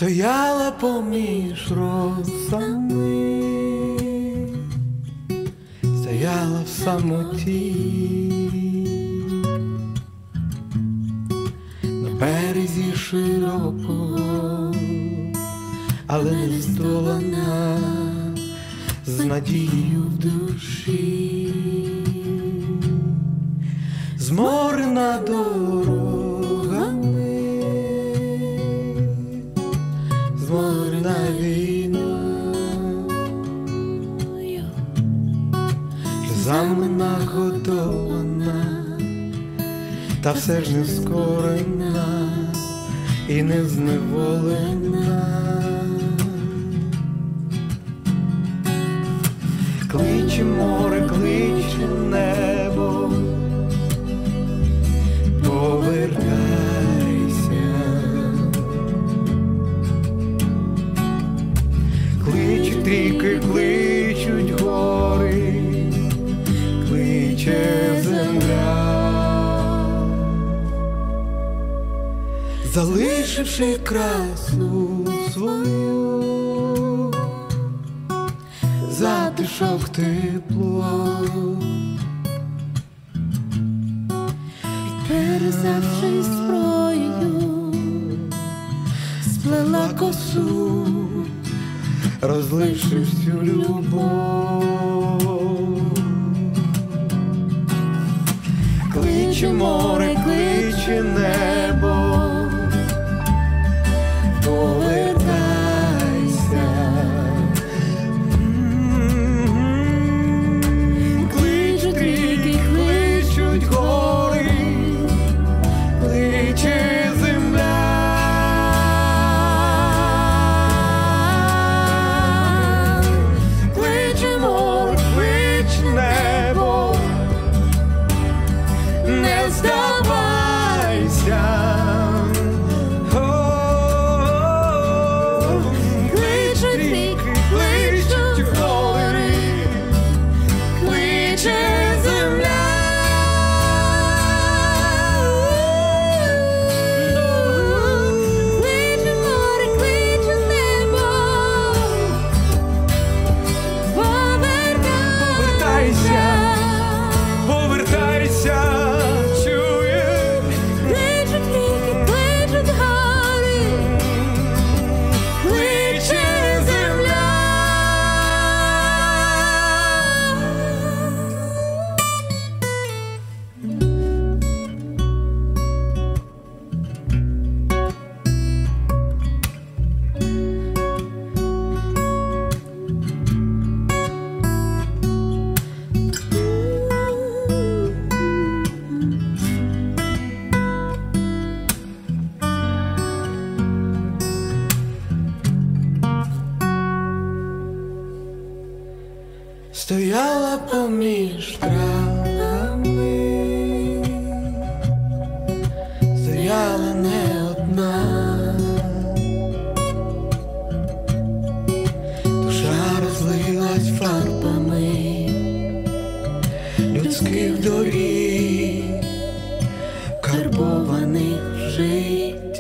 Стояла поміж росами, стояла в самоті, на березі широкого, але не здолана, з надією в душі, зморена дорогами, зморена війною, сльозами нагодована, та все ж не скорена і не зневолена. Кличе море, кличе небо, повертайся. Кличуть ріки, кличуть гори, кличе земля, залишивши красу свою, затишок, тепло, перезавши зброєю, сплела косу, розливши всю любов. Кличе море, кличе небо, повертайся. Кличуть ріки, кличуть гори, кличе земля. Кличе море, кличе небо, не здавайся. Кличуть ріки, кличуть гори, кличе земля. кличе море, кличе небо, повертайся, Повертайся, чуєш? кличуть ріки, кличуть гори, Кличе земля. Стояла поміж травами, стояла не одна, душа розлилась фарбами людських доріг, карбованих жить.